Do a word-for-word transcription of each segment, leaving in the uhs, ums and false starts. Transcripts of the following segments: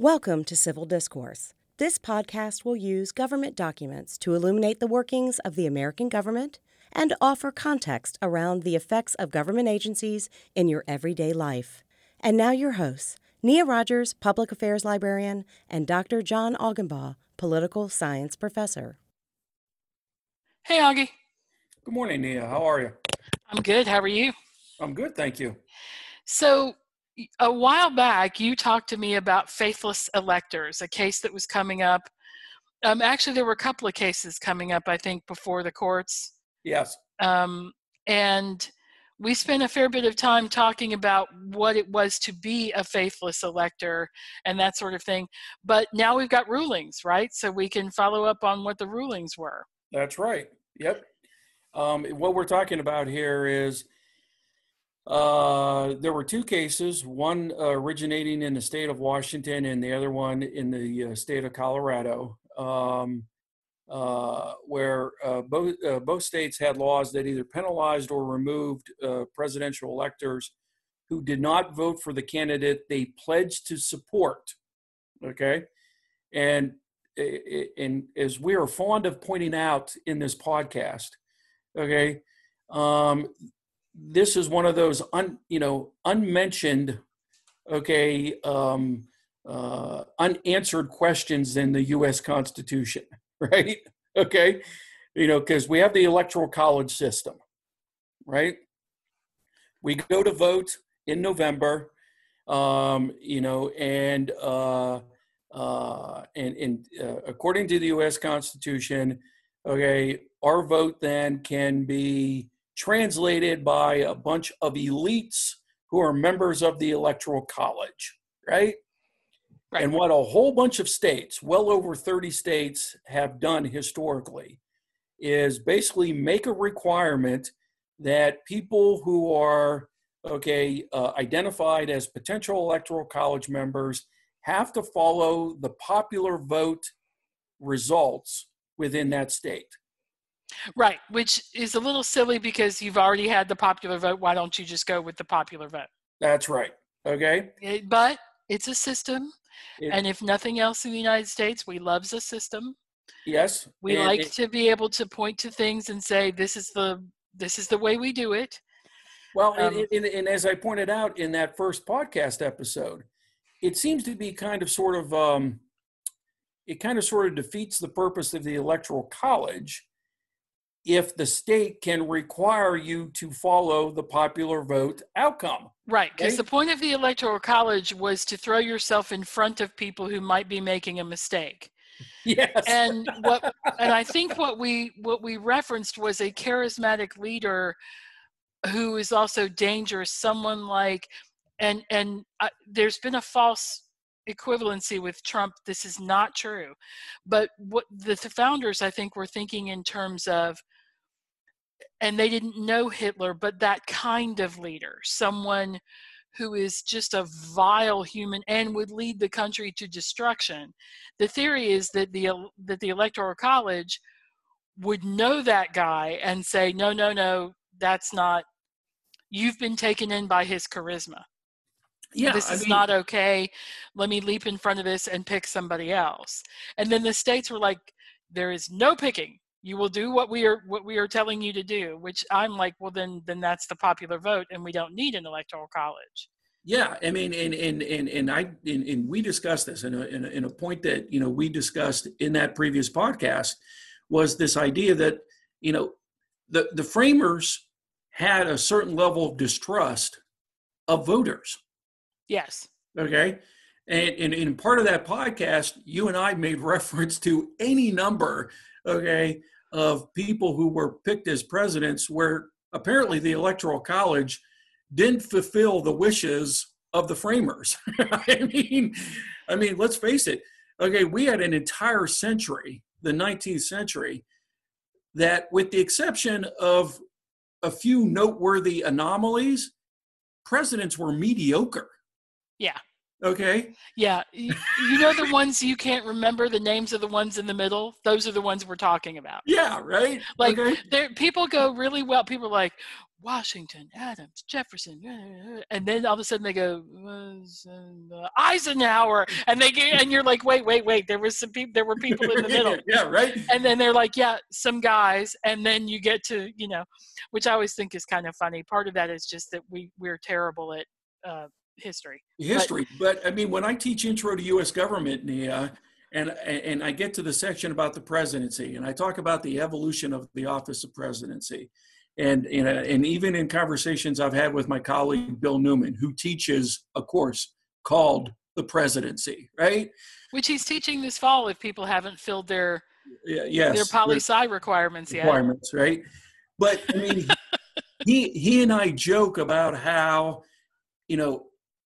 Welcome to Civil Discourse. This podcast will use government documents to illuminate the workings of the American government and offer context around the effects of government agencies in your everyday life. And now your hosts, Nia Rogers, Public Affairs Librarian, and Doctor John Augenbaugh, Political Science Professor. Hey, Augie. Good morning, Nia. How are you? I'm good. How are you? I'm good, thank you. So, a while back, you talked to me about faithless electors, a case that was coming up. Um, actually, there were a couple of cases coming up, I think, before the courts. Yes. Um, and we spent a fair bit of time talking about what it was to be a faithless elector and that sort of thing. But now we've got rulings, right? So we can follow up on what the rulings were. That's right. Yep. Um, what we're talking about here is uh, there were two cases, one uh, originating in the state of Washington and the other one in the uh, state of Colorado, um, uh, where uh, both uh, both states had laws that either penalized or removed uh, presidential electors who did not vote for the candidate they pledged to support. Okay, and and as we are fond of pointing out in this podcast, okay, um, this is one of those un, you know unmentioned, okay, um, uh, unanswered questions in the U S Constitution, right? Okay, you know, because we have the electoral college system, right? We go to vote in November, um, you know, and uh, uh, and, and uh, according to the U S Constitution, okay, our vote then can be translated by a bunch of elites who are members of the Electoral College, right? Right. And what a whole bunch of states, well over thirty states, have done historically is basically make a requirement that people who are, okay, uh, identified as potential Electoral College members have to follow the popular vote results within that state. Right, which is a little silly because you've already had the popular vote. Why don't you just go with the popular vote? That's right. Okay. It, but it's a system. It, and if nothing else in the United States, we loves a system. Yes. We and like it, to be able to point to things and say, this is the this is the way we do it. Well, um, and, and, and as I pointed out in that first podcast episode, it seems to be kind of sort of, um, it kind of sort of defeats the purpose of the Electoral College if the state can require you to follow the popular vote outcome. Right, because okay? the point of the Electoral College was to throw yourself in front of people who might be making a mistake. Yes. And what and I think what we what we referenced was a charismatic leader who is also dangerous, someone like and and uh, there's been a false equivalency with Trump. This is not true. But what the, the founders, I think, were thinking in terms of, and they didn't know Hitler, but that kind of leader, someone who is just a vile human and would lead the country to destruction. The theory is that the that the Electoral College would know that guy and say, no, no, no, that's not, you've been taken in by his charisma. Yeah, this I is mean, not okay. Let me leap in front of this and pick somebody else. And then the states were like, there is no picking. You will do what we are what we are telling you to do, which I'm like, well, then then that's the popular vote, and we don't need an electoral college. Yeah, I mean, and and and and I and, and we discussed this, and a, in, a, in a point that you know we discussed in that previous podcast was this idea that you know the the framers had a certain level of distrust of voters. Yes. Okay. And, and in part of that podcast, you and I made reference to any number, okay, of people who were picked as presidents where apparently the Electoral College didn't fulfill the wishes of the framers. I mean, I mean, let's face it. Okay, we had an entire century, the nineteenth century, that with the exception of a few noteworthy anomalies, presidents were mediocre. Yeah. Okay. Yeah. You, you know the ones you can't remember the names of the ones in the middle? Those are the ones we're talking about. Yeah, right. Like okay. there people go really well. People are like, Washington, Adams, Jefferson, and then all of a sudden they go Eisenhower, and they get, and you're like, wait, wait, wait. There was some people. There were people in the middle. Yeah, right. And then they're like, yeah, some guys, and then you get to, you know, which I always think is kind of funny. Part of that is just that we we're terrible at uh, history. History, but, but I mean, when I teach Intro to U S Government, Nia, and and I get to the section about the presidency, and I talk about the evolution of the office of presidency. And, and, and even in conversations I've had with my colleague, Bill Newman, who teaches a course called The Presidency, right? Which he's teaching this fall if people haven't filled their, yeah, yes, their poli-sci requirements yet. Requirements, right? But, I mean, he, he and I joke about how, you know,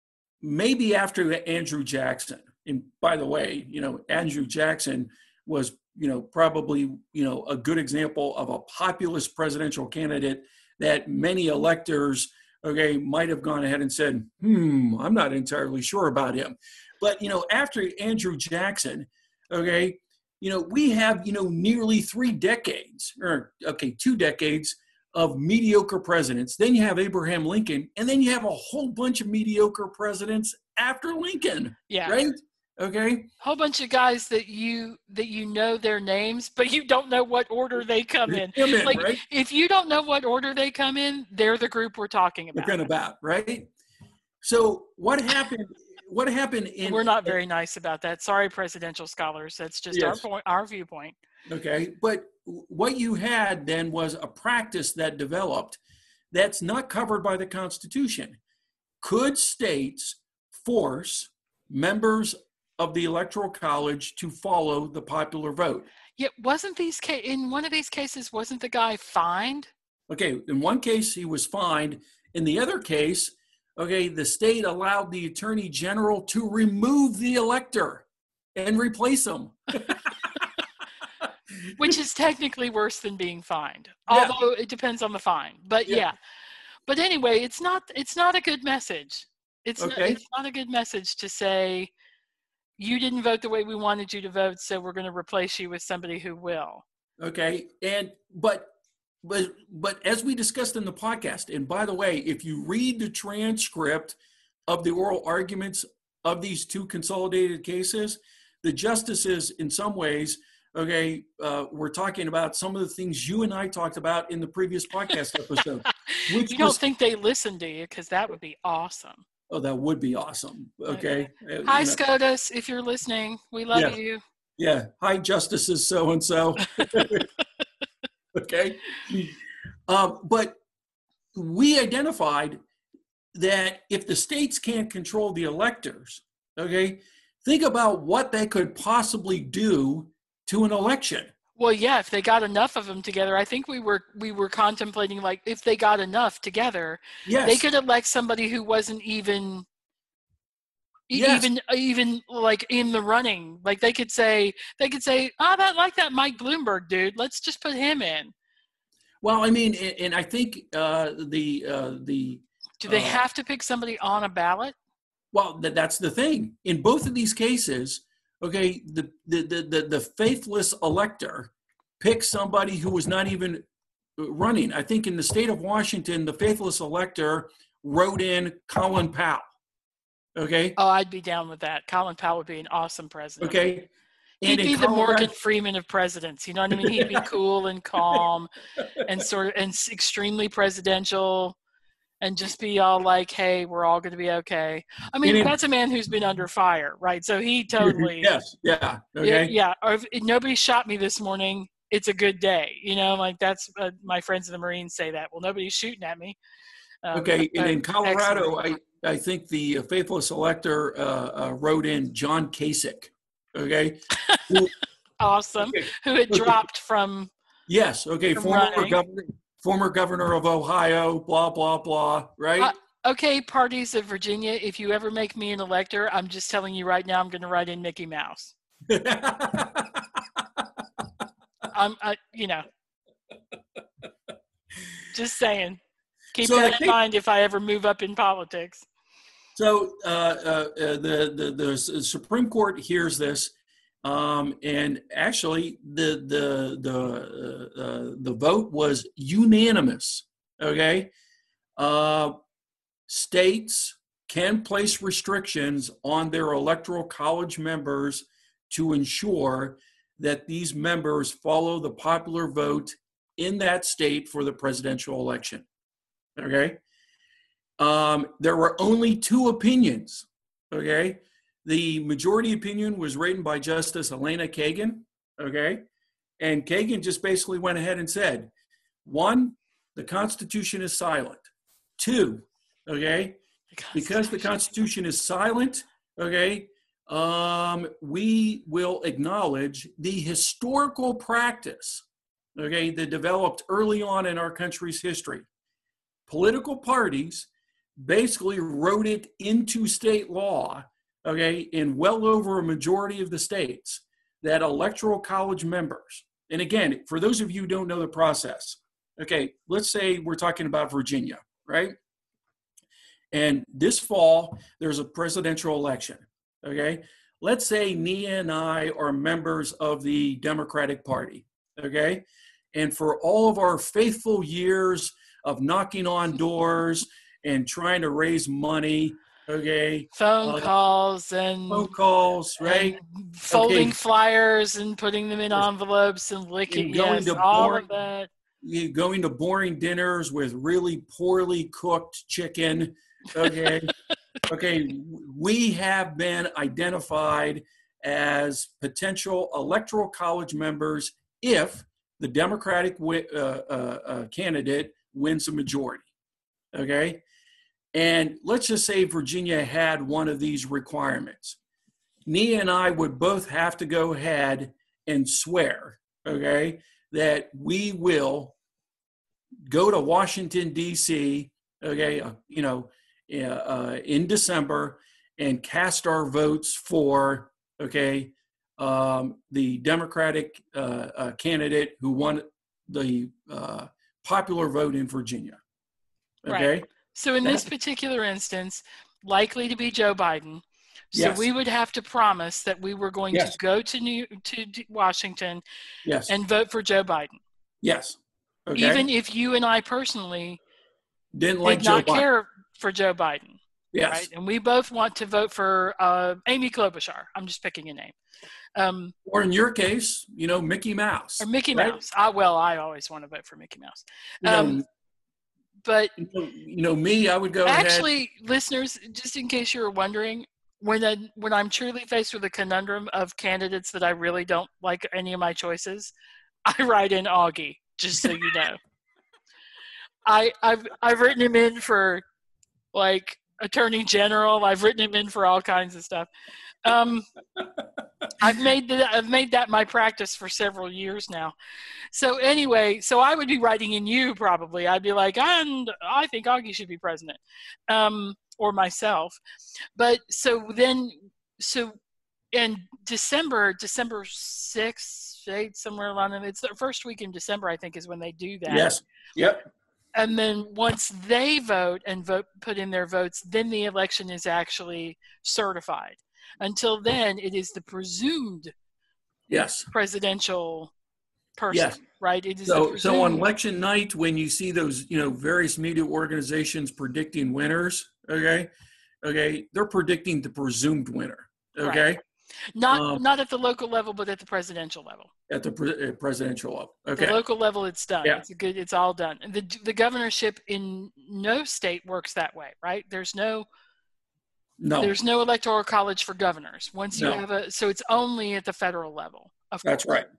maybe after Andrew Jackson, and by the way, you know, Andrew Jackson was you know, probably, you know, a good example of a populist presidential candidate that many electors, okay, might have gone ahead and said, hmm, I'm not entirely sure about him. But, you know, after Andrew Jackson, okay, you know, we have, you know, nearly three decades, or, okay, two decades of mediocre presidents. Then you have Abraham Lincoln, and then you have a whole bunch of mediocre presidents after Lincoln, yeah. right? Okay. A whole bunch of guys that you that you know their names, but you don't know what order they come in. Come in, like right? If you don't know what order they come in, they're the group we're talking about. Talking about, right? So what happened? What happened in? We're not very nice about that. Sorry, presidential scholars. That's just yes. our point, our viewpoint. Okay, but what you had then was a practice that developed that's not covered by the Constitution. Could states force members of the Electoral College to follow the popular vote? Yeah, wasn't these ca- in one of these cases, wasn't the guy fined? Okay, in one case he was fined. In the other case, okay, the state allowed the attorney general to remove the elector and replace him. Which is technically worse than being fined, yeah. although it depends on the fine. But yeah. yeah. But anyway, it's not it's not a good message. It's okay. not, it's not a good message to say, you didn't vote the way we wanted you to vote, so we're going to replace you with somebody who will. Okay, and but but but as we discussed in the podcast, and by the way, if you read the transcript of the oral arguments of these two consolidated cases, the justices, in some ways, okay, uh, we're talking about some of the things you and I talked about in the previous podcast episode. Which you don't was, think they listen to you, because that would be awesome. Oh, that would be awesome. Okay. okay. Hi, you know. SCOTUS, if you're listening, we love yeah. you. Yeah. Hi, Justices so-and-so. Okay. Um, but we identified that if the states can't control the electors, okay, think about what they could possibly do to an election. Well, yeah, if they got enough of them together, I think we were we were contemplating, like, if they got enough together, yes. they could elect somebody who wasn't even yes. even even like in the running. Like they could say they could say, "Oh, that like that Mike Bloomberg dude. Let's just put him in." Well, I mean, and I think uh, the uh, the do they uh, have to pick somebody on a ballot? Well, th- that's the thing. In both of these cases. Okay, the, the the the faithless elector picked somebody who was not even running. I think in the state of Washington, the faithless elector wrote in Colin Powell. Okay. Oh, I'd be down with that. Colin Powell would be an awesome president. Okay. And he'd be the Morgan Freeman of presidents. You know what I mean? He'd be cool and calm and sort of and extremely presidential. And just be all like, hey, we're all going to be okay. I mean, that's a man who's been under fire, right? So he totally. Yes, yeah, okay. Yeah, or if, if nobody shot me this morning, it's a good day. You know, like that's, uh, my friends in the Marines say that. Well, nobody's shooting at me. Um, okay, and in Colorado, I, I think the faithless elector uh, uh, wrote in John Kasich, okay? Who, awesome. Okay. Who had okay. dropped from. Yes, okay, from former running. governor. Former governor of Ohio, blah, blah, blah, right? Uh, okay, parties of Virginia, if you ever make me an elector, I'm just telling you right now, I'm going to write in Mickey Mouse. I'm, I, you know, just saying. Keep so that in think, mind if I ever move up in politics. So uh, uh, the, the, the Supreme Court hears this. Um, and actually, the the the uh, uh, the vote was unanimous. Okay, uh, states can place restrictions on their electoral college members to ensure that these members follow the popular vote in that state for the presidential election. Okay? Um, there were only two opinions. Okay? The majority opinion was written by Justice Elena Kagan. Okay? And Kagan just basically went ahead and said, one, the Constitution is silent. Two, okay, because the Constitution is silent, okay, um, we will acknowledge the historical practice, okay, that developed early on in our country's history. Political parties basically wrote it into state law, okay, in well over a majority of the states, that electoral college members, and again, for those of you who don't know the process, okay, let's say we're talking about Virginia, right? And this fall, there's a presidential election, okay? Let's say Nia and I are members of the Democratic Party, okay? And for all of our faithful years of knocking on doors and trying to raise money, okay? Phone uh, calls and phone calls, right? and folding Okay. flyers and putting them in envelopes and licking, And going yes, to all boring- of that. You going to boring dinners with really poorly cooked chicken, okay? Okay, we have been identified as potential electoral college members if the Democratic wi- uh, uh, uh, candidate wins a majority, okay? And let's just say Virginia had one of these requirements. Nia and I would both have to go ahead and swear, okay, that we will go to Washington, D C, okay, uh, you know, uh, uh, in December and cast our votes for, okay, um, the Democratic uh, uh, candidate who won the uh, popular vote in Virginia. Okay? Right. So in this particular instance, likely to be Joe Biden. So Yes. we would have to promise that we were going Yes. to go to New to D- Washington Yes. and vote for Joe Biden, yes. Okay. even if you and I personally Didn't like did Joe not Biden. care for Joe Biden. Yes. Right? And we both want to vote for uh, Amy Klobuchar. I'm just picking a name. Um, Or in your case, you know, Mickey Mouse. or Mickey right? Mouse. I, well, I always want to vote for Mickey Mouse. You know, Um, but you know, you know, me, I would go ahead. actually, listeners, just in case you were wondering, when I, when I'm truly faced with a conundrum of candidates that I really don't like any of my choices, I write in Augie, just so you know. I, I've I've written him in for like Attorney General. I've written him in for all kinds of stuff. Um, I've made that I've made that my practice for several years now. So anyway, so I would be writing in you probably. I'd be like, and I think Augie should be president, um, or myself. But so then, so in December, December sixth, eighth, somewhere around them. It's the first week in December, I think, is when they do that. Yes. Yep. And then once they vote and vote, put in their votes, then the election is actually certified. Until then, it is the presumed Yes. presidential person, Yes. right? It is the So, presumed, so on election night, when you see those, you know, various media organizations predicting winners, okay, okay, they're predicting the presumed winner, okay, Right. not um, not at the local level, but at the presidential level. at the pre- uh, presidential level, okay. The local level, it's done. Yeah. It's a good. It's all done. And the the governorship in no state works that way, right? There's no No, there's no electoral college for governors. Once you No. have a, so it's only at the federal level. Of that's course. right.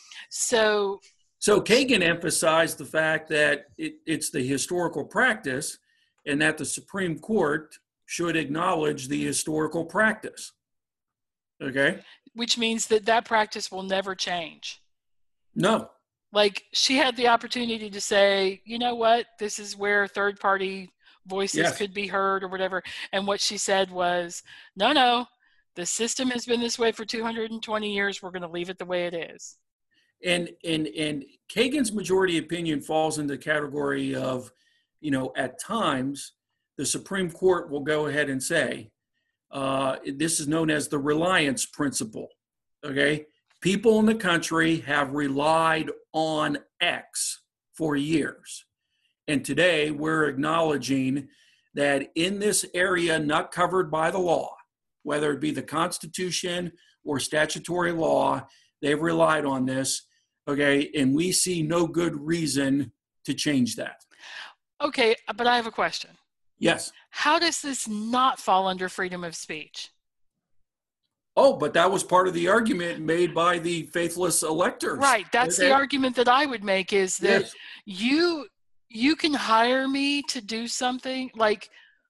So So Kagan emphasized the fact that it, it's the historical practice and that the Supreme Court should acknowledge the historical practice. Okay? which means that that practice will never change. No. Like, she had the opportunity to say, you know what, this is where third party voices Yes. could be heard or whatever. And what she said was, no, no, the system has been this way for two hundred twenty years. We're going to leave it the way it is. And and and Kagan's majority opinion falls in the category of, you know, at times the Supreme Court will go ahead and say, uh, this is known as the reliance principle. Okay, people in the country have relied on X for years, And today we're acknowledging that in this area not covered by the law, whether it be the Constitution or statutory law, they've relied on this, okay, and we see no good reason to change that. Okay, but I have a question. Yes. How does this not fall under freedom of speech? Oh, but that was part of the argument made by the faithless electors. Right, that's okay? the argument that I would make, is that Yes. you you can hire me to do something like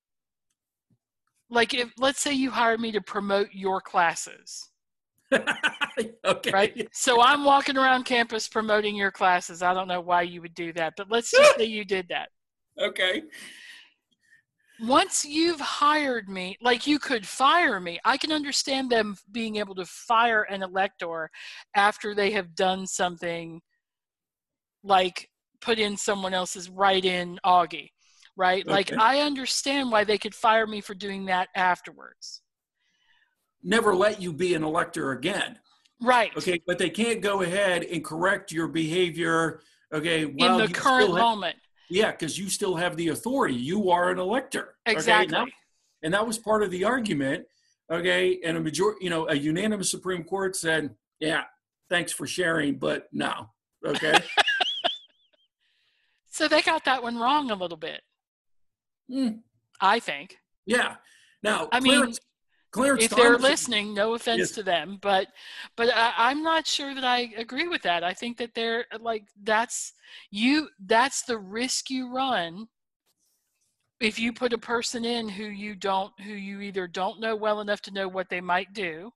like if let's say you hire me to promote your classes. Okay. Right? So I'm walking around campus promoting your classes. I don't know why you would do that, but let's just say you did that. Okay. Once you've hired me, like you could fire me. I can understand them being able to fire an elector after they have done something like put in someone else's write-in Augie, right? Okay. Like I understand why they could fire me for doing that afterwards. Never let you be an elector again. Right. Okay, but they can't go ahead and correct your behavior, okay, in the current moment. Yeah, because you still have the authority. You are an elector. Exactly. Okay? And, that, and that was part of the argument. Okay, and a majority, you know, a unanimous Supreme Court said, "Yeah, thanks for sharing, but no." Okay. So they got that one wrong a little bit. Mm. I think. Yeah. Now, I Clarence, mean, Clarence if Thomas, they're listening, no offense yes. to them, but but I, I'm not sure that I agree with that. I think that they're like that's you. That's the risk you run if you put a person in who you don't, who you either don't know well enough to know what they might do,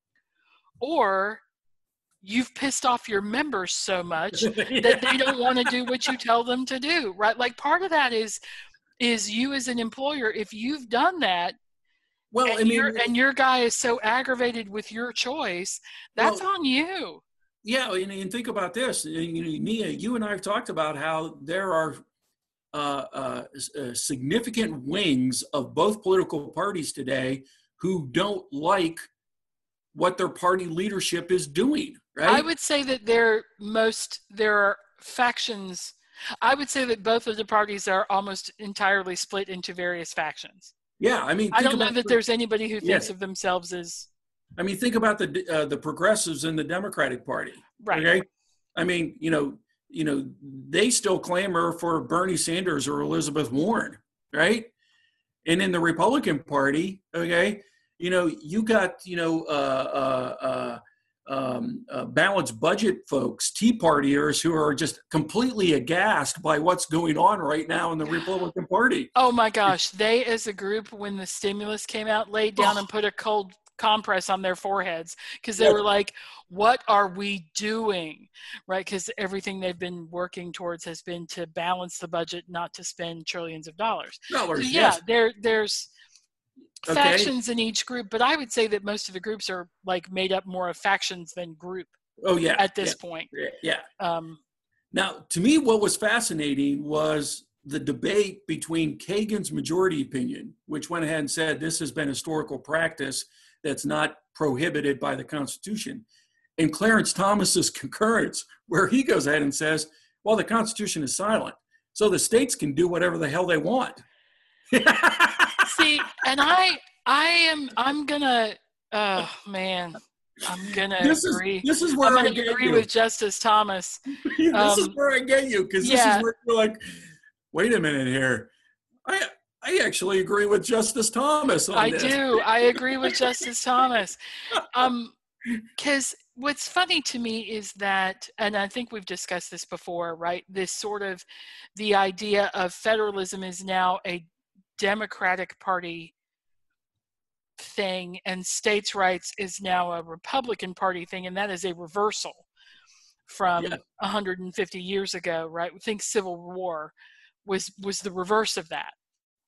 or you've pissed off your members so much Yeah. that they don't want to do what you tell them to do. Right? Like part of that is is you as an employer. If you've done that. Well, and, I mean, your, and your guy is so aggravated with your choice, that's well, on you. Yeah, and, and think about this. You know, Nia, you and I have talked about how there are uh, uh, uh, significant wings of both political parties today who don't like what their party leadership is doing, right? I would say that there most there are factions. I would say that both of the parties are almost entirely split into various factions. Yeah, I mean, I think don't know about that the, there's anybody who thinks yes. of themselves as. I mean, think about the uh, the progressives in the Democratic Party. Right. Okay. I mean, you know, you know, they still clamor for Bernie Sanders or Elizabeth Warren, right? And in the Republican Party, okay, you know, you got you know, uh, uh, uh, um, uh, balanced budget folks, Tea Partiers, who are just completely aghast by what's going on right now in the Republican Party. Oh my gosh, they as a group, when the stimulus came out, laid down and put a cold compress on their foreheads because they Yeah. were like, what are we doing? Right? Because everything they've been working towards has been to balance the budget, not to spend trillions of dollars. Dollars, So, yeah, yes. there there's Okay. factions in each group, but I would say that most of the groups are like made up more of factions than group Oh yeah. at this yeah. point. Yeah. Um, Now, to me, what was fascinating was the debate between Kagan's majority opinion, which went ahead and said this has been historical practice that's not prohibited by the Constitution, and Clarence Thomas's concurrence, where he goes ahead and says, well, the Constitution is silent, so the states can do whatever the hell they want. see, and I, I am, I'm gonna, oh man, I'm gonna This is agree. this is where I'm I gonna get agree you. with Justice Thomas. this um, is where I get you, because this yeah. is where you're like, wait a minute here. I I actually agree with Justice Thomas on I this. do. I agree with Justice Thomas. Um, because what's funny to me is that, and I think we've discussed this before, right? This sort of, the idea of federalism is now a Democratic Party thing and states' rights is now a Republican Party thing, and that is a reversal from Yeah. one hundred fifty years ago, right? We think Civil War was was the reverse of that.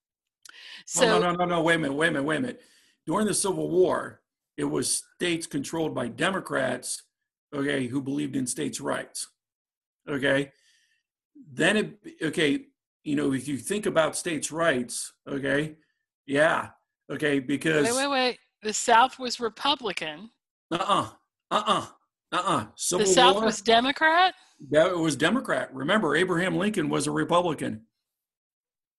So no, no, no, no, no, wait a minute, wait a minute, wait a minute. During the Civil War, it was states controlled by Democrats, okay, who believed in states' rights, okay? Then it, okay, you know, if you think about states' rights, okay, yeah, okay, because... wait, wait, wait. The South was Republican. Uh-uh, uh-uh, uh-uh. Civil The South War, was Democrat? that was Democrat. Remember, Abraham Lincoln was a Republican.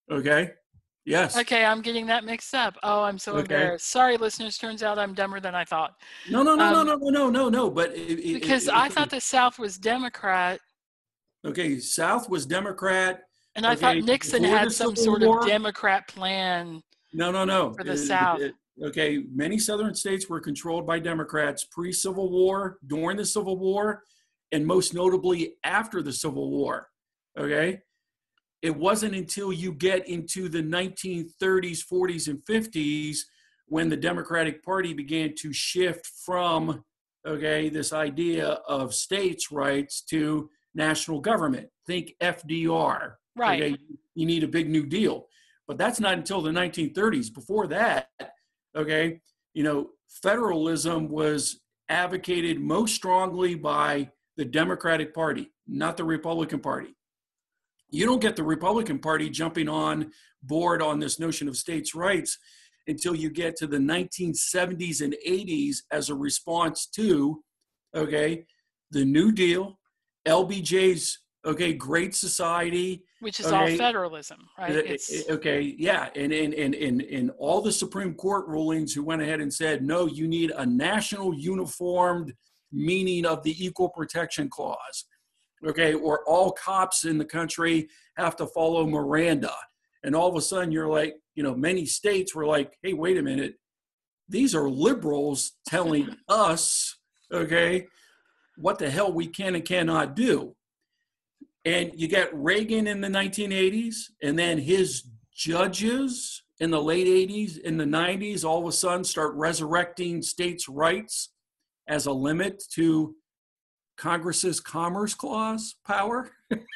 Okay. Yes. Okay, I'm getting that mixed up. Oh, I'm so Okay. embarrassed. Sorry, listeners. Turns out I'm dumber than I thought. No, no, no, no, Um, no, no, no, no, no. But it, it, because it, I okay. thought the South was Democrat, Okay, South was Democrat. and I thought Okay, Nixon before had the some Civil sort War. of Democrat plan No, no, no. for the Uh, South. uh, Okay, many Southern states were controlled by Democrats pre-Civil War, during the Civil War, and most notably after the Civil War. Okay, it wasn't until you get into the nineteen thirties, forties, and fifties when the Democratic Party began to shift from, okay, this idea of states' rights to national government. Think F D R. Right. Okay, you need a big New Deal. But that's not until the nineteen thirties. Before that, okay, you know, federalism was advocated most strongly by the Democratic Party, not the Republican Party. You don't get the Republican Party jumping on board on this notion of states' rights until you get to the nineteen seventies and eighties as a response to, okay, the New Deal, L B J's, okay, Great Society. Which is okay, all federalism, right? It's, okay, yeah, and and, and and and all the Supreme Court rulings who went ahead and said, no, you need a national uniformed meaning of the Equal Protection Clause. Okay, or all cops in the country have to follow Miranda. And all of a sudden you're like, you know, many states were like, hey, wait a minute. These are liberals telling us, okay, what the hell we can and cannot do. And you got Reagan in the nineteen eighties, and then his judges in the late eighties, in the nineties, all of a sudden start resurrecting states' rights as a limit to Congress's Commerce Clause power.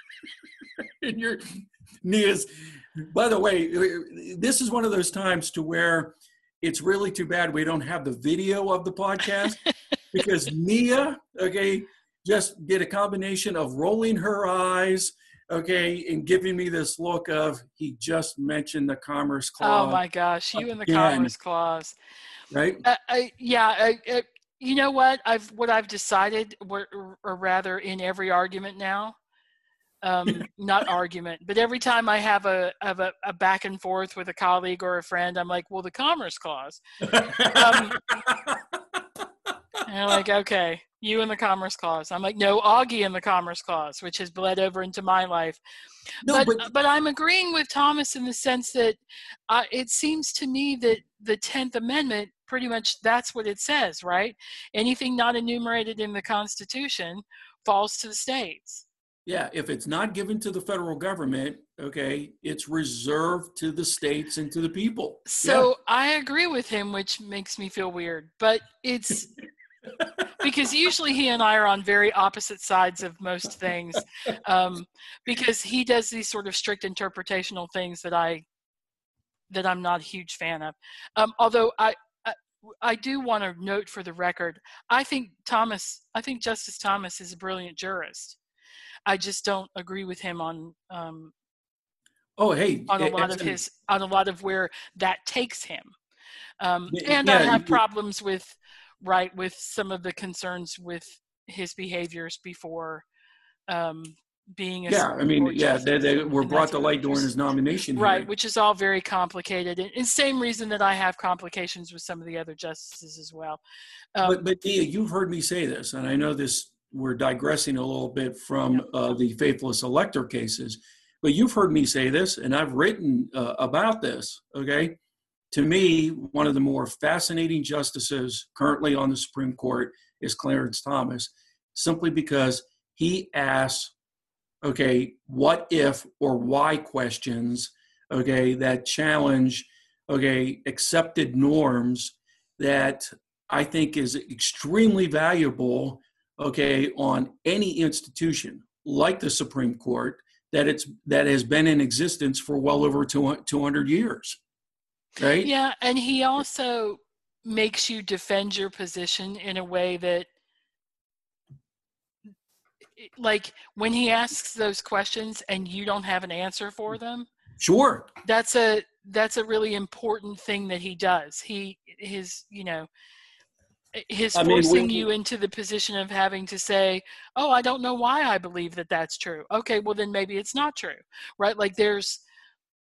And your Nia's, by the way, this is one of those times to where it's really too bad we don't have the video of the podcast because Nia, okay, just did a combination of rolling her eyes, okay, and giving me this look of, he just mentioned the Commerce Clause. Oh my gosh, you and the again. Commerce Clause. Right? Uh, I, yeah, I, I, you know what? I've what I've decided, or, or rather, in every argument now, um, not argument, but every time I have a have a, a back and forth with a colleague or a friend, I'm like, well, the Commerce Clause. Um, and I'm like, okay, you and the Commerce Clause. I'm like, no, Augie and the Commerce Clause, which has bled over into my life. No, but, but but I'm agreeing with Thomas in the sense that uh, it seems to me that the tenth Amendment, pretty much that's what it says, right? Anything not enumerated in the Constitution falls to the states. yeah, if it's not given to the federal government, okay, it's reserved to the states and to the people. So yeah. I agree with him, which makes me feel weird, but it's because usually he and I are on very opposite sides of most things, um, because he does these sort of strict interpretational things that I that I'm not a huge fan of. Um, although I, I I do want to note for the record, I think Thomas, I think Justice Thomas is a brilliant jurist. I just don't agree with him on um, oh hey on a lot of his on a lot of where that takes him. Um, yeah, and I have you, problems with right with some of the concerns with his behaviors before um, being a yeah I mean yeah they, they were and brought to what light during his nomination right hearing. Which is all very complicated, and, and same reason that I have complications with some of the other justices as well. Um, but but Nia, you've heard me say this, and I know this we're digressing a little bit from uh, the faithless elector cases, but you've heard me say this, and I've written uh, about this, okay? To me, one of the more fascinating justices currently on the Supreme Court is Clarence Thomas, simply because he asks, okay, what if or why questions, okay, that challenge, okay, accepted norms that I think is extremely valuable, okay, on any institution like the Supreme Court that it's that has been in existence for well over two hundred years, right? Yeah, and he also makes you defend your position in a way that, like, when he asks those questions and you don't have an answer for them, sure, that's a that's a really important thing that he does. He his you know. His I mean, forcing we, you into the position of having to say, oh, I don't know why I believe that that's true. Okay, well then maybe it's not true, right? Like there's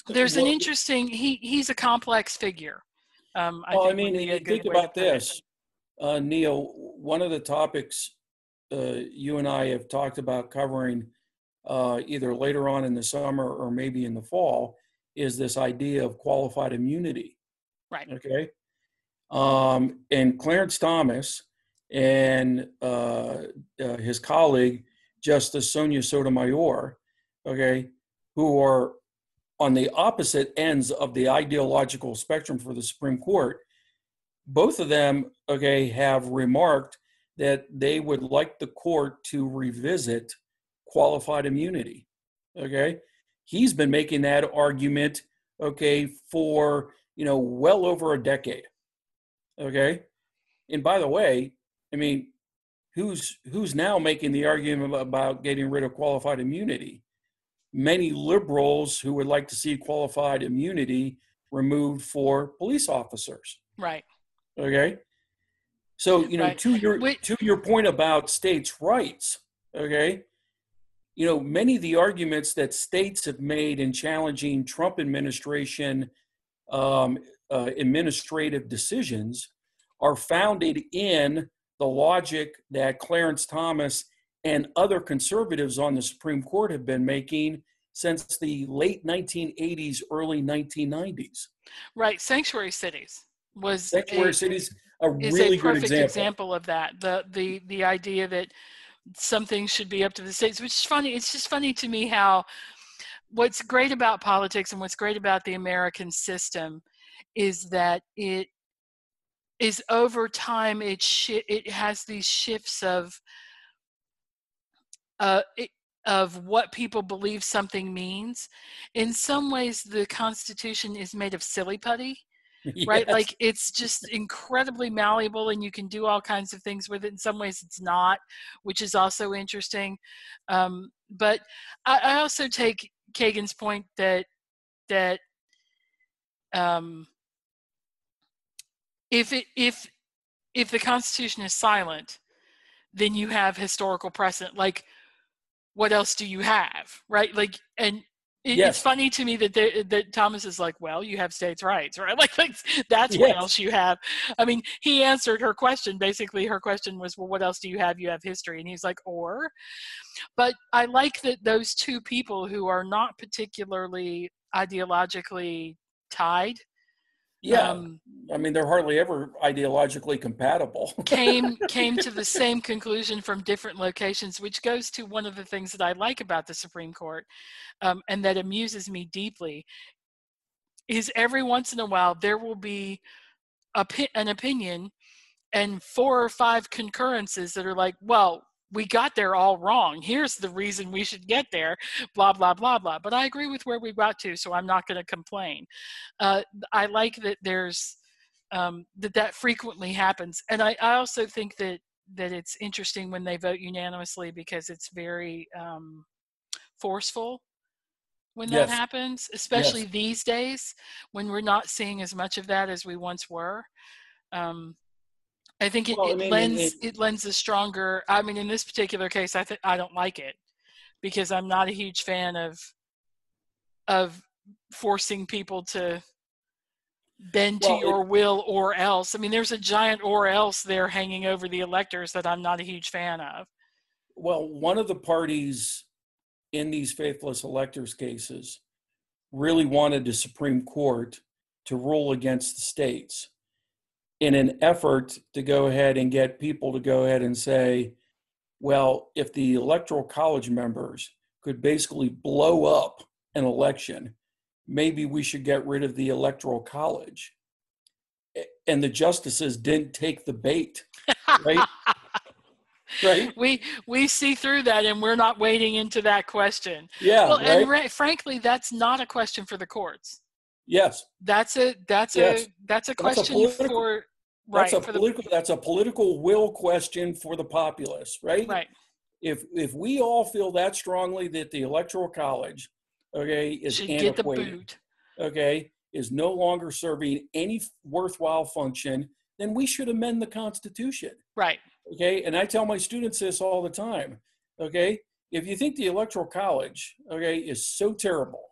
there's an Well, interesting, he he's a complex figure. Um, I well, I think would mean, be a you good think way to about put it. this, uh, Neil. One of the topics uh, you and I have talked about covering uh, either later on in the summer or maybe in the fall is this idea of qualified immunity. Right. Okay. Um, and Clarence Thomas and uh, uh, his colleague, Justice Sonia Sotomayor, okay, who are on the opposite ends of the ideological spectrum for the Supreme Court, both of them, okay, have remarked that they would like the court to revisit qualified immunity. Okay. He's been making that argument, okay, for, you know, well over a decade. Okay. And by the way, I mean, who's who's now making the argument about getting rid of qualified immunity? Many liberals who would like to see qualified immunity removed for police officers. Right. Okay. So, you know, Right. to your Wait, to your point about states' rights, okay, you know, many of the arguments that states have made in challenging Trump administration um, uh, administrative decisions are founded in the logic that Clarence Thomas and other conservatives on the Supreme Court have been making since the late nineteen eighties, early nineteen nineties. right. Sanctuary cities was Sanctuary a, cities, a is a really good perfect example. example of that. The the the idea that some things should be up to the states, which is funny. It's just funny to me how what's great about politics and what's great about the American system is that it is over time it sh- it has these shifts of uh it, of what people believe something means. In some ways, the Constitution is made of silly putty, right? Yes. Like it's just incredibly malleable and you can do all kinds of things with it. In some ways it's not, which is also interesting. Um, but I, I also take Kagan's point that that um, if it if if the Constitution is silent, then you have historical precedent. Like, what else do you have, right? Like, and it, Yes. it's funny to me that they, that Thomas is like, well, you have states' rights, right? Like, like that's Yes. what else you have. I mean, he answered her question. Basically, her question was, well, what else do you have? You have history, and he's like, or. But I like that those two people who are not particularly ideologically tied. Yeah. Um, I mean, they're hardly ever ideologically compatible. came came to the same conclusion from different locations, which goes to one of the things that I like about the Supreme Court, um, and that amuses me deeply, is every once in a while there will be a, an opinion and four or five concurrences that are like, well, we got there all wrong. Here's the reason we should get there, blah, blah, blah, blah. But I agree with where we got to, so I'm not going to complain. Uh, I like that there's Um, that that frequently happens. And I, I also think that that it's interesting when they vote unanimously because it's very um, forceful when that Yes. happens, especially Yes. these days when we're not seeing as much of that as we once were. Um, I think it, Well, I it mean, lends it, it lends a stronger. I mean, in this particular case, I think I don't like it because I'm not a huge fan of of forcing people to bend to well, your it, will or else. I mean, there's a giant or else there hanging over the electors that I'm not a huge fan of. well, one of the parties in these faithless electors cases really wanted the Supreme Court to rule against the states in an effort to go ahead and get people to go ahead and say, well, if the Electoral College members could basically blow up an election, maybe we should get rid of the Electoral College. And the justices didn't take the bait, right? Right? We we see through that, and we're not wading into that question. Yeah, Well, right? and ra- frankly, that's not a question for the courts. Yes. That's a that's Yes. a that's a That's a question political, for that's right a for political, that's a political will question for the populace, the right? right. If if we all feel that strongly that the Electoral College, okay, is Should get the antiquated, boot. okay, is no longer serving any worthwhile function, then we should amend the Constitution. Right. Okay, and I tell my students this all the time. Okay, if you think the Electoral College, okay, is so terrible,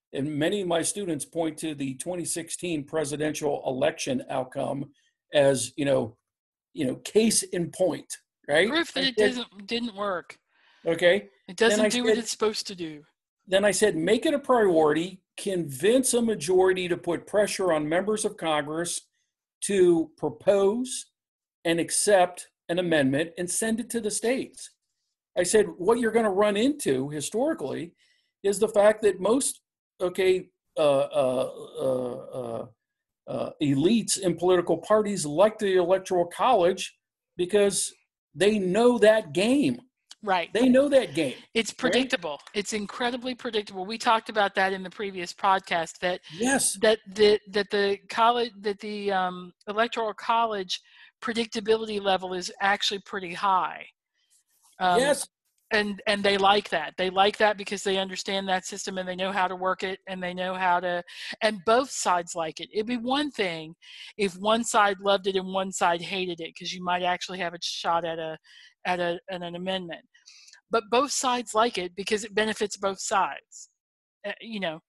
and many of my students point to the twenty sixteen presidential election outcome as, you know, you know, case in point, right? Proof that I it said, doesn't didn't work. okay. It Then doesn't I do said, what it's supposed to do. then I said, make it a priority, convince a majority to put pressure on members of Congress to propose and accept an amendment and send it to the states. I said, what you're going to run into historically is the fact that most, okay, uh, uh, uh, uh, uh, elites in political parties like the Electoral College because they know that game. Right. They know that game. It's predictable. Right? It's incredibly predictable. We talked about that in the previous podcast. That yes, that the that the college that the um, Electoral College predictability level is actually pretty high. Um, yes. And and they like that. They like that because they understand that system and they know how to work it and they know how to, and both sides like it. It'd be one thing if one side loved it and one side hated it, because you might actually have a shot at a at a at an amendment. But both sides like it because it benefits both sides. Uh, you know.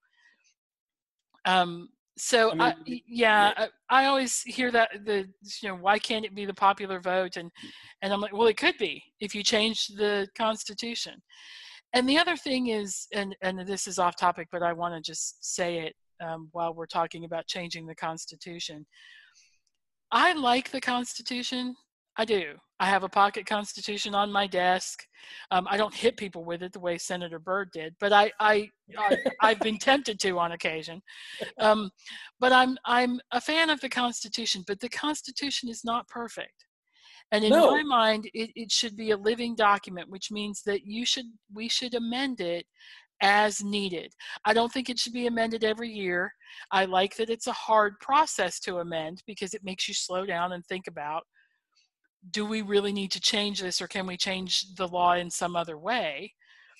Um, so I, mean, I yeah, yeah. I, I always hear that the you know why can't it be the popular vote, and and I'm like, well, it could be if you change the Constitution. And the other thing is, and and this is off topic, but I want to just say it um, while we're talking about changing the Constitution. I like the Constitution. I do. I have a pocket Constitution on my desk. Um, I don't hit people with it the way Senator Byrd did, but I, I, I I've been tempted to on occasion. Um, but I'm I'm a fan of the Constitution. But the Constitution is not perfect, and in no. my mind, it, it should be a living document, which means that you should we should amend it as needed. I don't think it should be amended every year. I like that it's a hard process to amend because it makes you slow down and think about, do we really need to change this, or can we change the law in some other way?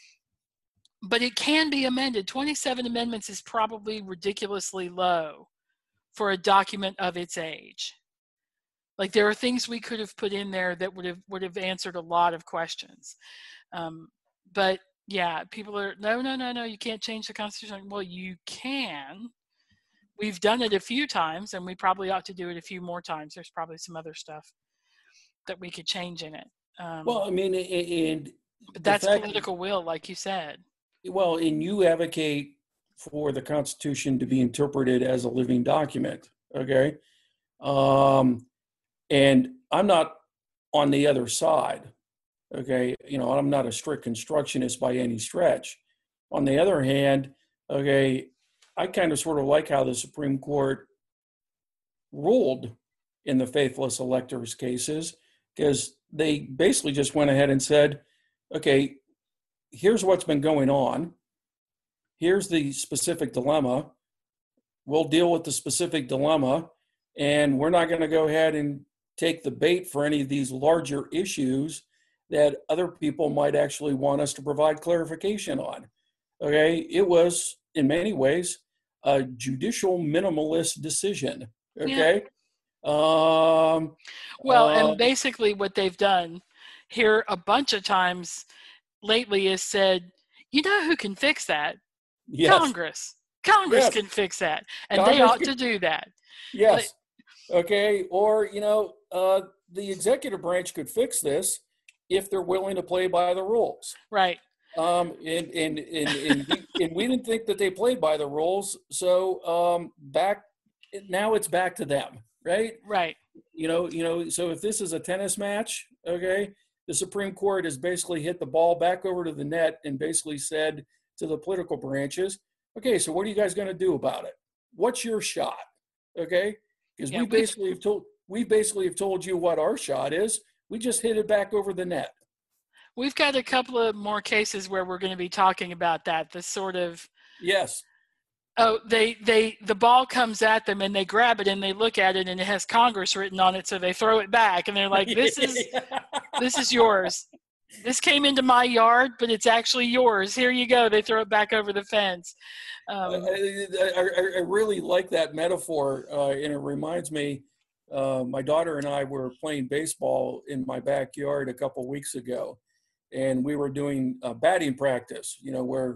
But it can be amended. twenty-seven amendments is probably ridiculously low for a document of its age. Like, there are things we could have put in there that would have would have answered a lot of questions. Um, but yeah, people are, no, no, no, no, you can't change the Constitution. Well, you can. We've done it a few times, and we probably ought to do it a few more times. There's probably some other stuff that we could change in it. Um, well, I mean, and but that's political will, like you said. Well, and you advocate for the Constitution to be interpreted as a living document, okay? Um, and I'm not on the other side, okay? You know, I'm not a strict constructionist by any stretch. On the other hand, okay, I kind of sort of like how the Supreme Court ruled in the faithless electors cases, because they basically just went ahead and said, okay, here's what's been going on. Here's the specific dilemma. We'll deal with the specific dilemma, and we're not going to go ahead and take the bait for any of these larger issues that other people might actually want us to provide clarification on. Okay, it was in many ways a judicial minimalist decision. Okay. Yeah. Um, well, uh, and basically what they've done here a bunch of times lately is said, you know who can fix that? Yes. Congress. Congress yes. can fix that. And Congress they ought can, to do that. Yes. But, okay. Or, you know, uh, the executive branch could fix this if they're willing to play by the rules. Right. Um, and, and, and, and, we, and we didn't think that they played by the rules. So um, back now it's back to them. Right. Right. You know, you know, so if this is a tennis match, okay, the Supreme Court has basically hit the ball back over to the net and basically said to the political branches, okay, so what are you guys going to do about it? What's your shot? Okay. Because yeah, we basically have told, we basically have told you what our shot is. We just hit it back over the net. We've got a couple of more cases where we're going to be talking about that. This sort of, yes. Oh, they, they, the ball comes at them and they grab it and they look at it and it has Congress written on it. So they throw it back and they're like, this is, this is yours. This came into my yard, but it's actually yours. Here you go. They throw it back over the fence. Um, I, I, I really like that metaphor. Uh, and it reminds me, uh, my daughter and I were playing baseball in my backyard a couple weeks ago, and we were doing uh, batting practice, you know, where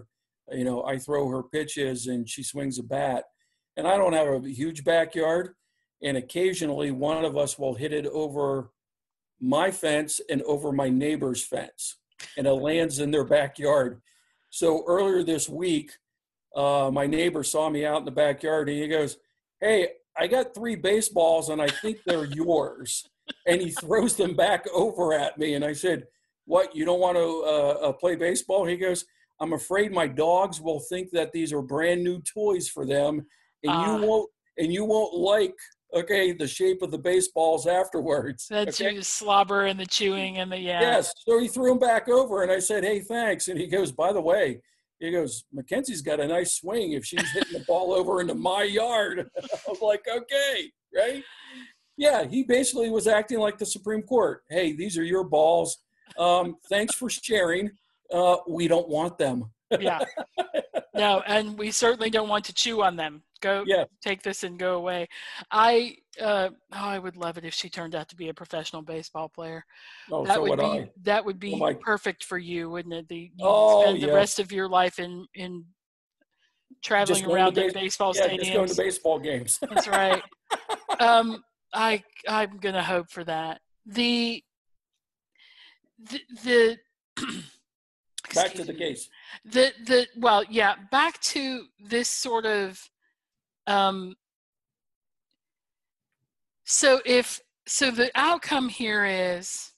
You know, I throw her pitches and she swings a bat. And I don't have a huge backyard. And occasionally one of us will hit it over my fence and over my neighbor's fence. And it lands in their backyard. So earlier this week, uh, my neighbor saw me out in the backyard and he goes, "Hey, I got three baseballs and I think they're yours." And he throws them back over at me. And I said, "What, you don't want to uh, uh, play baseball?" He goes, "I'm afraid my dogs will think that these are brand new toys for them, and uh, you won't and you won't like okay the shape of the baseballs afterwards." That's okay? your slobber and the chewing and the yeah. Yes. So he threw them back over, and I said, "Hey, thanks." And he goes, "By the way," he goes, "Mackenzie's got a nice swing if she's hitting the ball over into my yard." I was like, "Okay, right?" Yeah, he basically was acting like the Supreme Court. "Hey, these are your balls. Um, thanks for sharing. Uh, we don't want them." Yeah. No, and we certainly don't want to chew on them. Go yeah. Take this and go away. I uh, oh, I would love it if she turned out to be a professional baseball player. Oh, that so would would be I. that would be oh, my. perfect for you, wouldn't it? The you oh, spend yes. the rest of your life in in traveling around base- in baseball yeah, stadiums. Just going to baseball games. That's right. um, I I'm gonna hope for that. The the, the back to the case. The the well, yeah, back to this sort of um so if so the outcome here is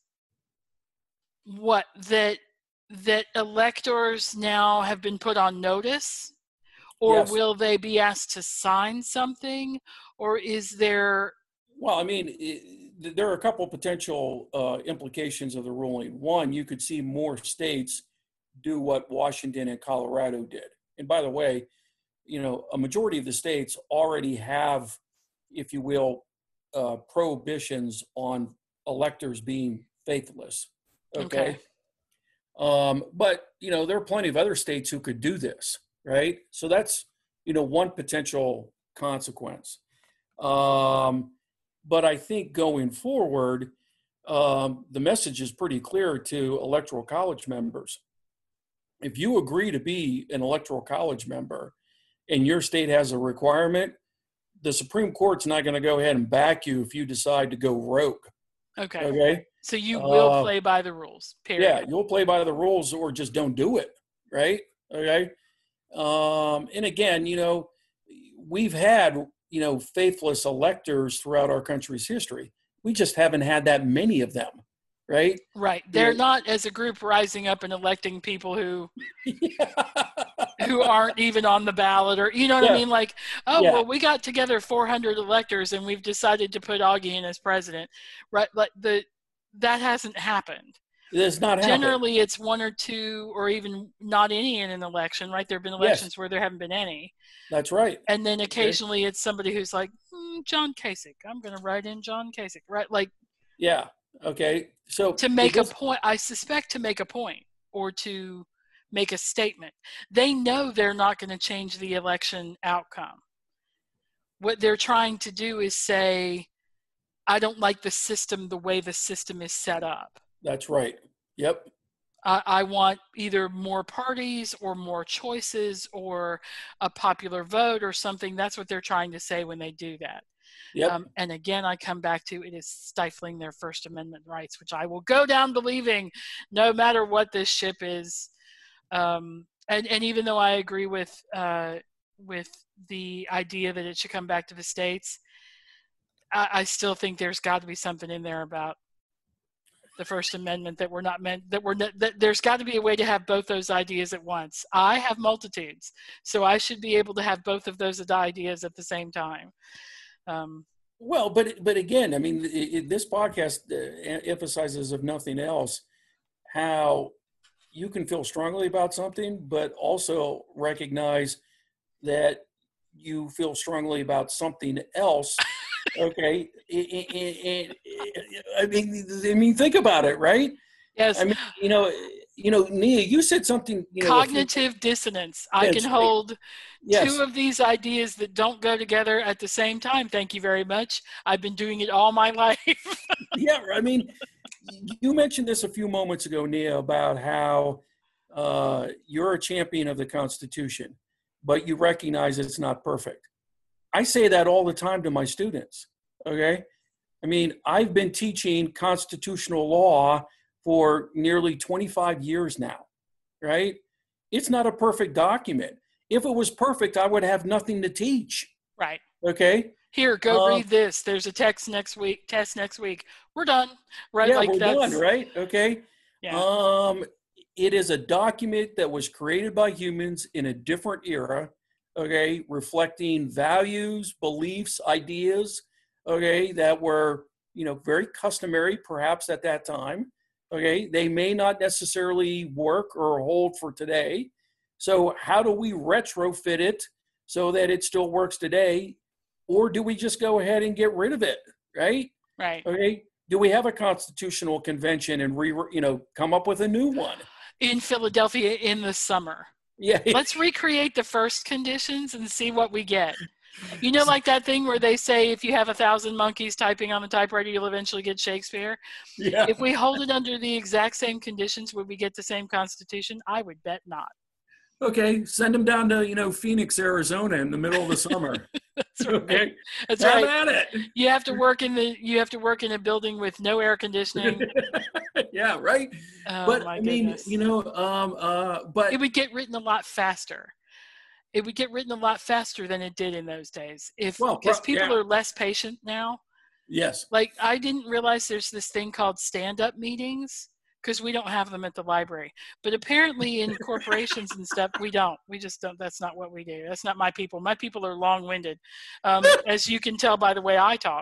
what that that electors now have been put on notice, or yes. will they be asked to sign something, or is there Well, I mean, it, there are a couple potential uh, implications of the ruling. One, you could see more states do what Washington and Colorado did. And by the way, you know, a majority of the states already have, if you will, uh, prohibitions on electors being faithless. Okay. okay. Um, but, you know, there are plenty of other states who could do this, right? So that's, you know, one potential consequence. Um, but I think going forward, um, the message is pretty clear to electoral college members. If you agree to be an electoral college member and your state has a requirement, the Supreme Court's not going to go ahead and back you if you decide to go rogue. Okay. Okay. So you will uh, play by the rules, period. Yeah, you'll play by the rules or just don't do it. Right. Okay. Um, and again, you know, we've had, you know, faithless electors throughout our country's history. We just haven't had that many of them. Right. Right. They're yeah. not as a group rising up and electing people who yeah. who aren't even on the ballot, or, you know what yeah. I mean? Like, oh, yeah. well, we got together four hundred electors and we've decided to put Augie in as president. Right. Like the, that hasn't happened. It has not happened. Generally, it's one or two or even not any in an election, right? There have been elections yes. where there haven't been any. That's right. And then occasionally okay. it's somebody who's like, hmm, John Kasich. I'm going to write in John Kasich, right? Like, yeah. Okay. So to make a point, I suspect to make a point or to make a statement, they know they're not going to change the election outcome. What they're trying to do is say, I don't like the system the way the system is set up. That's right. Yep. I, I want either more parties or more choices or a popular vote or something. That's what they're trying to say when they do that. Yep. Um, and again, I come back to it is stifling their First Amendment rights, which I will go down believing no matter what this ship is. Um, and, and even though I agree with uh, with the idea that it should come back to the states, I, I still think there's got to be something in there about the First Amendment that we're not meant, that we're not, that there's got to be a way to have both those ideas at once. I have multitudes, so I should be able to have both of those ideas at the same time. Um, well, but but again, I mean, it, it, this podcast uh, emphasizes, if nothing else, how you can feel strongly about something, but also recognize that you feel strongly about something else. Okay, I mean, I mean, think about it, right? Yes. I mean, you know, you know, Nia, you said something. You know, cognitive few, dissonance. I can hold yes. two of these ideas that don't go together at the same time. Thank you very much. I've been doing it all my life. Yeah, I mean, you mentioned this a few moments ago, Nia, about how uh, you're a champion of the Constitution, but you recognize it's not perfect. I say that all the time to my students, okay? I mean, I've been teaching constitutional law for nearly twenty-five years now, right? It's not a perfect document. If it was perfect, I would have nothing to teach. Right. Okay. Here, go uh, read this. There's a text next week, test next week. We're done. Right. Yeah, like we're that's, done, right? Okay. Yeah. Um, it is a document that was created by humans in a different era, okay, reflecting values, beliefs, ideas, okay, that were, you know, very customary perhaps at that time. Okay, they may not necessarily work or hold for today. So how do we retrofit it so that it still works today? Or do we just go ahead and get rid of it, right? Right. Okay, do we have a constitutional convention and re, you know, come up with a new one? In Philadelphia in the summer. Yeah. Let's recreate the first conditions and see what we get. You know, like that thing where they say if you have a thousand monkeys typing on the typewriter, you'll eventually get Shakespeare. Yeah. If we hold it under the exact same conditions, would we get the same Constitution? I would bet not. Okay, send them down to, you know, Phoenix, Arizona in the middle of the summer. That's right. Okay. That's Have right. at it. You have to work in the you have to work in a building with no air conditioning. Yeah, right. Oh, but my I mean, goodness. you know, um, uh, but It would get written a lot faster. It would get written a lot faster than it did in those days. If Well, because pro- people yeah. are less patient now. yes, Like I didn't realize there's this thing called stand-up meetings because we don't have them at the library. But apparently in corporations and stuff, we don't. We just don't. That's not what we do. That's not my people. My people are long-winded, um, as you can tell by the way I talk.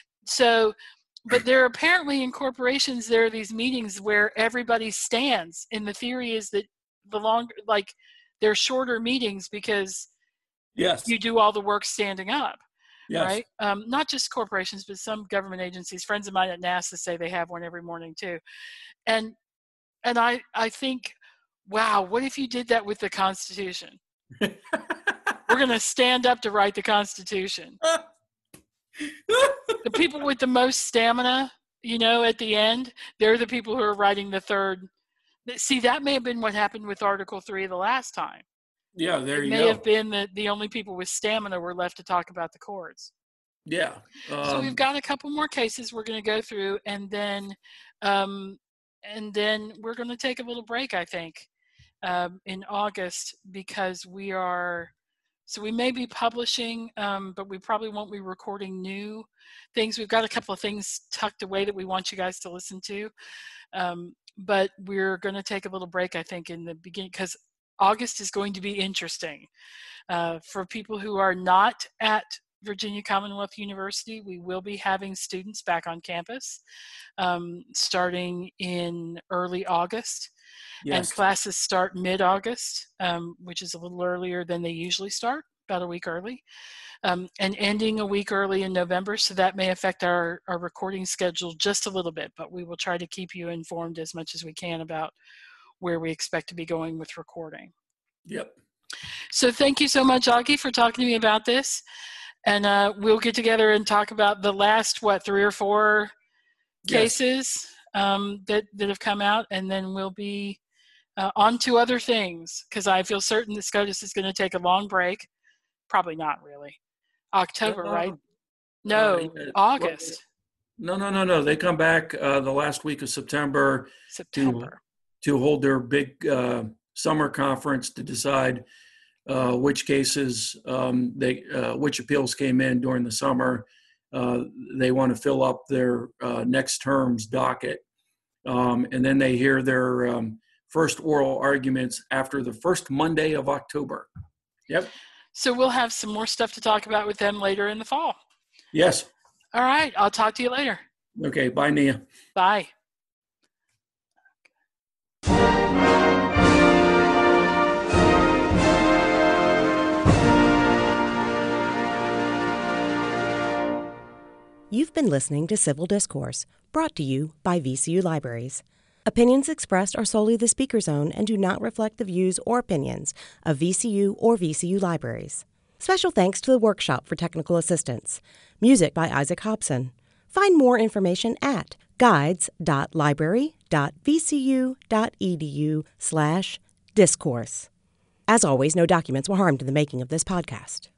So, but there are apparently in corporations, there are these meetings where everybody stands. And the theory is that the longer, like they're shorter meetings because yes, you do all the work standing up. yes. Right? Um, not just corporations, but some government agencies. Friends of mine at NASA say they have one every morning too. And and I, I think, wow, what if you did that with the Constitution? We're going to stand up to write the Constitution. The people with the most stamina, you know, at the end, they're the people who are writing the third. See, that may have been what happened with Article three the last time. Yeah, there It you may go. have been that the only people with stamina were left to talk about the courts. Yeah. Um, So we've got a couple more cases we're going to go through, and then, um, and then we're going to take a little break, I think, um, in August because we are. So we may be publishing, um, but we probably won't be recording new things. We've got a couple of things tucked away that we want you guys to listen to, um, but we're going to take a little break, I think, in the beginning because August is going to be interesting. Uh, for people who are not at Virginia Commonwealth University, we will be having students back on campus um, starting in early August. yes. And classes start mid-August, um, which is a little earlier than they usually start, about a week early, um, and ending a week early in November. So that may affect our, our recording schedule just a little bit, but we will try to keep you informed as much as we can about where we expect to be going with recording. Yep. So thank you so much, Augie, for talking to me about this. And uh, we'll get together and talk about the last, what, three or four Yes. cases um, that, that have come out, and then we'll be uh, on to other things, because I feel certain that SCOTUS is going to take a long break. Probably not really. October, Uh, right? No, uh, yeah, August, No, no, no, no. They come back uh, the last week of September September. to hold their big uh, summer conference to decide uh, which cases um, they, uh, which appeals came in during the summer. Uh, they want to fill up their uh, next term's docket. Um, and then they hear their um, first oral arguments after the first Monday of October. Yep. So we'll have some more stuff to talk about with them later in the fall. Yes. All right. I'll talk to you later. Okay. Bye, Nia. Bye. You've been listening to Civil Discourse, brought to you by V C U Libraries. Opinions expressed are solely the speaker's own and do not reflect the views or opinions of V C U or V C U Libraries. Special thanks to the Workshop for Technical Assistance. Music by Isaac Hobson. Find more information at guides dot library dot v c u dot e d u slash Discourse. As always, no documents were harmed in the making of this podcast.